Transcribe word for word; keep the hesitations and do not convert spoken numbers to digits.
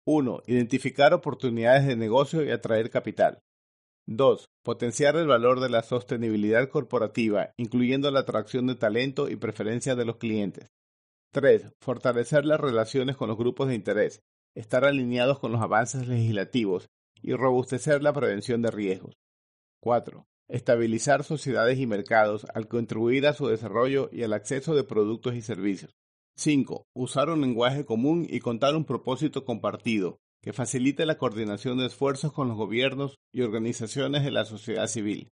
uno. Identificar oportunidades de negocio y atraer capital. dos. Potenciar el valor de la sostenibilidad corporativa, incluyendo la atracción de talento y preferencias de los clientes. tres. Fortalecer las relaciones con los grupos de interés, estar alineados con los avances legislativos y robustecer la prevención de riesgos. cuatro. Estabilizar sociedades y mercados al contribuir a su desarrollo y al acceso de productos y servicios. cinco. Usar un lenguaje común y contar un propósito compartido que facilite la coordinación de esfuerzos con los gobiernos y organizaciones de la sociedad civil.